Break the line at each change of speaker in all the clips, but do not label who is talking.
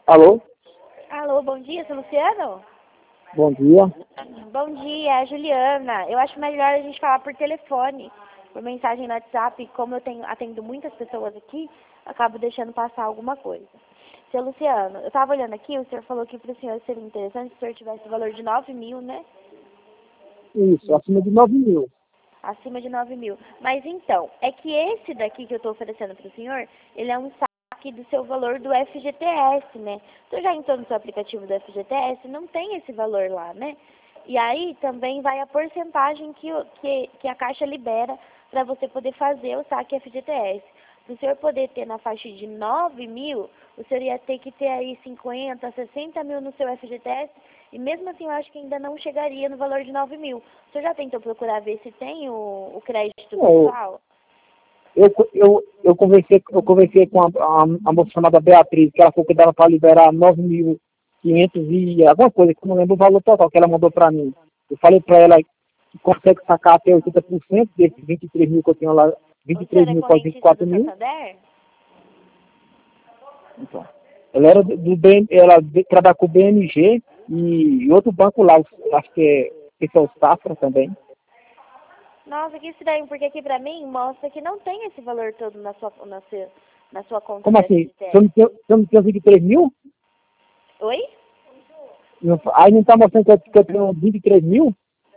Alô?
Alô, bom dia, seu Luciano?
Bom dia.
Bom dia, é a Juliana. Eu acho melhor a gente falar por telefone, por mensagem no WhatsApp. Como atendo muitas pessoas aqui, acabo deixando passar alguma coisa. Seu Luciano, eu estava olhando aqui, o senhor falou que para o senhor seria interessante se o senhor tivesse o valor de 9.000, né?
Isso, acima de 9.000.
Acima de 9.000. Mas então, é que esse daqui que eu estou oferecendo para o senhor, ele é um saque do seu valor do FGTS, né? O senhor já entrou no seu aplicativo do FGTS, não tem esse valor lá, né? E aí também vai a porcentagem que a Caixa libera para você poder fazer o saque FGTS. Para o senhor poder ter na faixa de 9.000, o senhor ia ter que ter aí 50, 60 mil no seu FGTS, e mesmo assim eu acho que ainda não chegaria no valor de 9.000. O senhor já tentou procurar ver se tem o crédito pessoal?
Eu conversei com a moça chamada Beatriz, que ela falou que dava para liberar 9.500 e alguma coisa, que eu não lembro o valor total que ela mandou para mim. Eu falei para ela que consegue sacar até 80% desses 23 mil que eu tenho lá,
O senhor
23
é
mil para
correntista
24
do
mil.
Santander?
Então, ela era ela trabalha com o BMG e outro banco lá, acho que é o Safra também.
Nossa, que estranho, porque aqui pra mim mostra que não tem esse valor todo na sua conta
Como
do
assim?
FGTS.
Você não tem 23 mil?
Oi?
Aí não está mostrando que eu tenho 23 mil?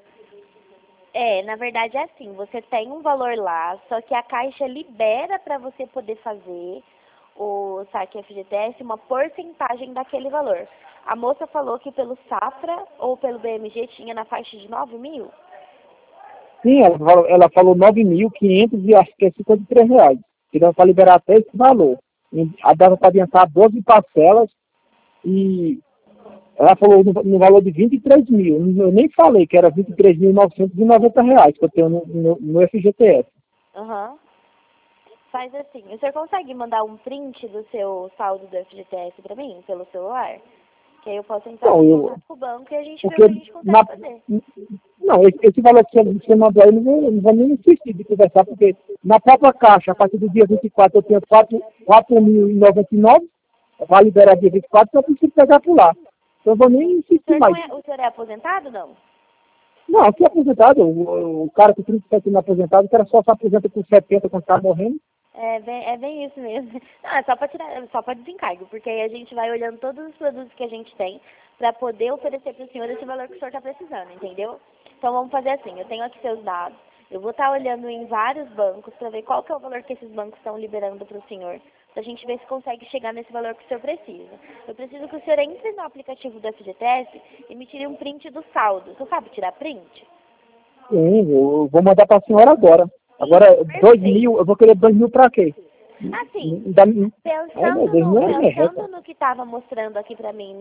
É, na verdade é assim, você tem um valor lá, só que a Caixa libera para você poder fazer o saque FGTS uma porcentagem daquele valor. A moça falou que pelo Safra ou pelo BMG tinha na faixa de 9.000.
Sim, ela falou 9.500 e acho que é 53 reais. Que dá para liberar até esse valor. A dava para adiantar 12 parcelas e ela falou no valor de 23 mil. Eu nem falei que era 23.990 reais que eu tenho no FGTS.
Aham. Faz assim, o senhor consegue mandar um print do seu saldo do FGTS para mim, pelo celular? Que aí eu posso entrar
Então,
em contato com o banco e a gente vê o
porque
que a gente consegue fazer.
não, esse valor que você mandou aí, eu não vou nem insistir de conversar, porque na própria Caixa, a partir do dia 24, eu tenho 4.099, vai liberar dia 24, então eu preciso pegar por lá. Então eu vou nem insistir mais.
O senhor é aposentado, não?
Não, aqui é aposentado, o cara com 37 anos aposentado, o cara só se aposenta com 70 quando está morrendo.
É bem isso mesmo. Não, é só para tirar, só para desencargo, porque aí a gente vai olhando todos os produtos que a gente tem para poder oferecer para o senhor esse valor que o senhor está precisando, entendeu? Então vamos fazer assim, eu tenho aqui seus dados, eu vou estar olhando em vários bancos para ver qual que é o valor que esses bancos estão liberando para o senhor, para a gente ver se consegue chegar nesse valor que o senhor precisa. Eu preciso que o senhor entre no aplicativo do FGTS e me tire um print do saldo. Você sabe tirar print?
Sim, eu vou mandar para a senhora agora. Agora,
Perfeito.
2.000, eu vou querer 2.000 para quê?
Assim,
Meu Deus, não é merreca.
pensando no que estava mostrando aqui para mim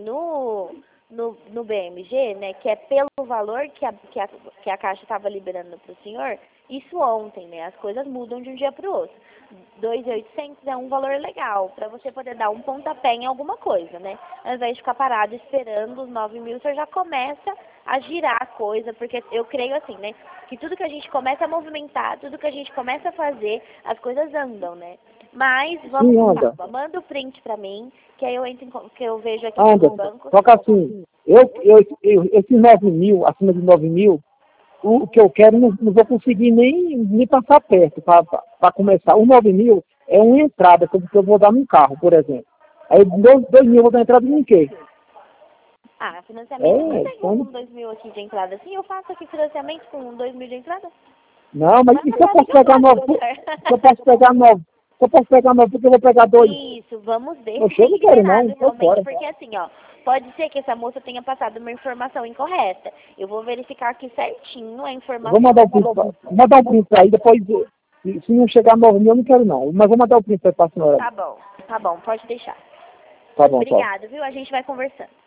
no BMG, né, que é pelo valor que a Caixa estava liberando para o senhor, isso ontem, né, as coisas mudam de um dia para o outro. 2.800 é um valor legal para você poder dar um pontapé em alguma coisa, né? Ao invés de ficar parado esperando os 9.000, você já começa a girar a coisa, porque eu creio assim, né, que tudo que a gente começa a movimentar, tudo que a gente começa a fazer, as coisas andam, né? Mas vamos com calma. Manda o print pra mim, que aí eu entro que eu vejo aqui no banco.
Só que assim, esses 9.000, acima de 9.000, o que eu quero não vou conseguir nem passar perto para começar. O 9.000 é uma entrada que eu vou dar num carro, por exemplo. Aí 2.000 eu vou dar entrada em quê?
Financiamento não tem com 2.000 aqui de entrada. Sim, eu faço aqui financiamento com 2.000 de entrada.
Não, mas e se eu posso pegar 9? Se eu posso pegar 9? Se eu posso pegar 9, porque eu vou pegar 2?
Isso, vamos ver
Eu
se
chego,
tem
quero não,
liberado realmente, porque assim, ó, pode ser que essa moça tenha passado uma informação incorreta. Eu vou verificar aqui certinho a informação.
Vou mandar um print aí, depois, se não chegar a 9.000, eu não quero não, mas vou mandar o print aí para a senhora.
Tá bom, pode deixar.
Tá bom,
Obrigada, viu? A gente vai conversando.